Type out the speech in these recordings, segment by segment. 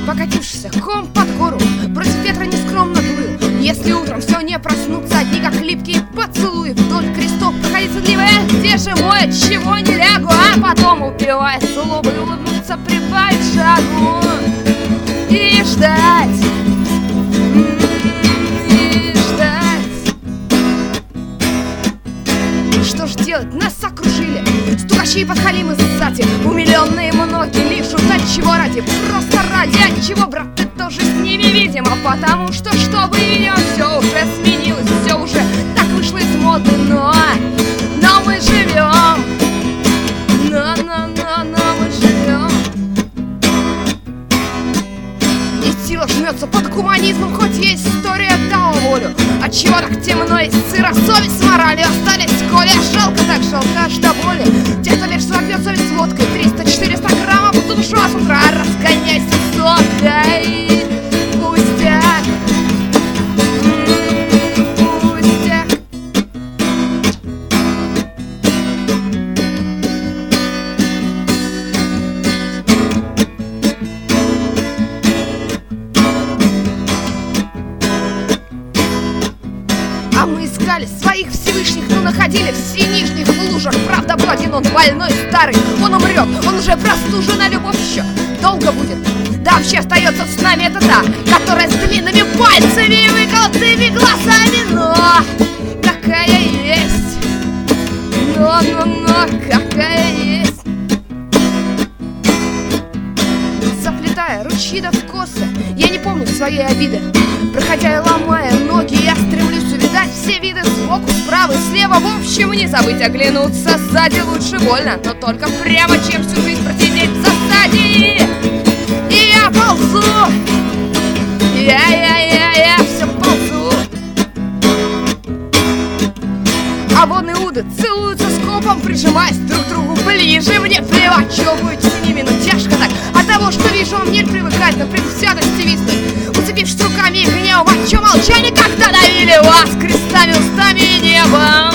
покатившийся ком под гору, против ветра нескромно плыл. Если утром все не проснутся, одни как липкие поцелуи вдоль крестов проходить садливая, где же мой, отчего не лягу, а потом упивая злобой улыбнуться, прибавить шагу и ждать. Что ж делать? Нас окружили стукачи и подхалимы сзади. Умиленные многие лишут, от чего ради? Просто ради, от чего, брат, ты тоже с ними видимо. Потому что видим, все уже сменилось, все уже так вышло из моды. Но мы живем, но мы живем. И сила жмется под гуманизмом, хоть есть история дала волю. Отчего так темно и сыро, совесть с моралью остались, коли жалко, так жалко, что боли. Те, кто вечно сорвет совесть с водкой, 300-400 граммов в душу, а с утра разгоняйся соткой. Пустяк, пустяк. А мы искали своих Всевышних, но находили все нижних в лужах. Правда, был один он больной, старый, он умрет, он уже простужен, а любовь еще долго будет. Да, вообще остается с нами это та, которая с длинными пальцами и выколотыми глазами. Но какая есть, но какая есть. Заплетая ручьи да в косы, я не помню своей обиды. Проходя и ломая ноги, я стремлюсь увидать все виды сбоку, справа и слева. В общем, не забыть оглянуться сзади, лучше больно, но только прямо, чем всю жизнь просидеть в засаде. И я ползу, я все ползу. А вон иуды целуются скопом, прижимаясь друг к другу ближе. Мне плевать, что будет с ними, но тяжко так от того, что вижу, мне привыкать, но предвзятости виснуть, уцепившись руками и гневом. О чем молчали, когда давили вас крестами, устами и небом?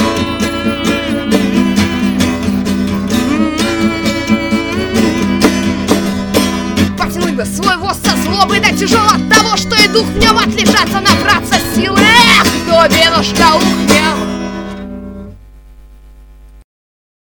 Потянуть бы свой воз со злобой, да тяжело от того, что и дух в нем отлежаться, набраться силы. Эх, кто бедушка ухнем.